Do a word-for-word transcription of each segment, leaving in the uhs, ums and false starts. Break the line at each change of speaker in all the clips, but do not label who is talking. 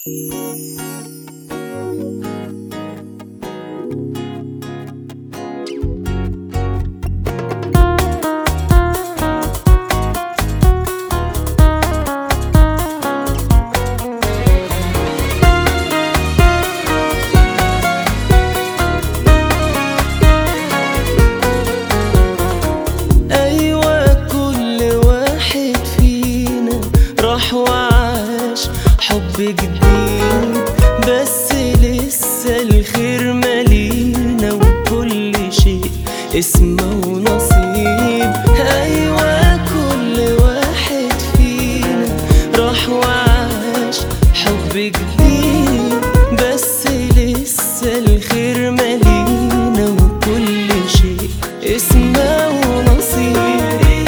وعاش حب جديد، بس لسه الخير مالينا وكل شيء اسمه ونصيب. أيوة كل واحد فينا راح وعاش حب جديد، بس لسه الخير مالينا وكل شيء اسمه ونصيب.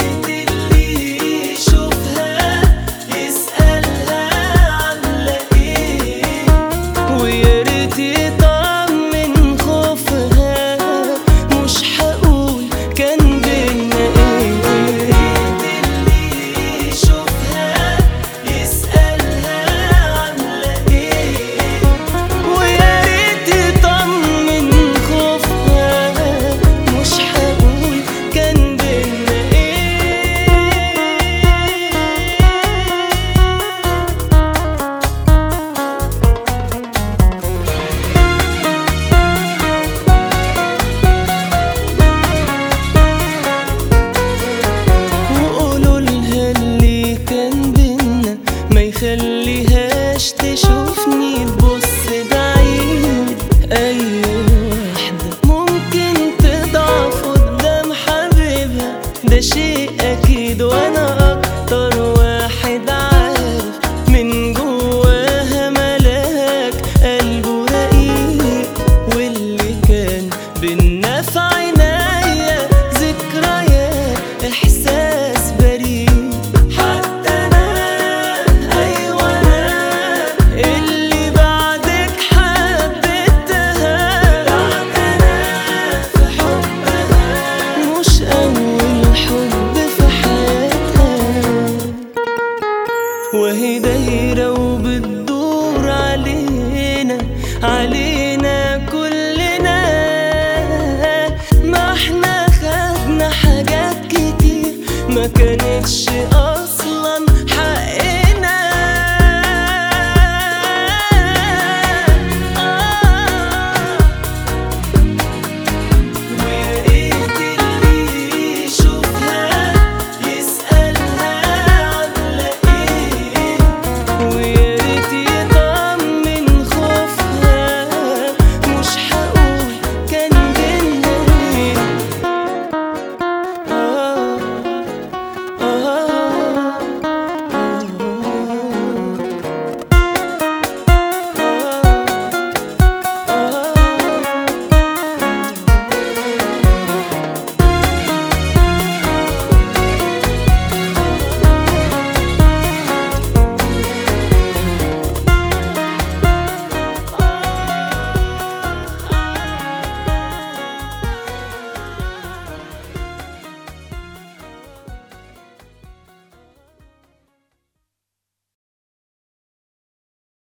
خليهاش تشوفني تبص بعيد، أي واحدة ممكن تضعف قدام حبيبها، ده شيء أكيد، وأنا أكتر واحد عارف من جواها ملاك قلبه رقيق، واللي كان بينا في عناية ذكريات إحساس بريء. وهي دايرة وبتدور علينا علينا كلنا، ما احنا خدنا حاجات كتير ما كانتش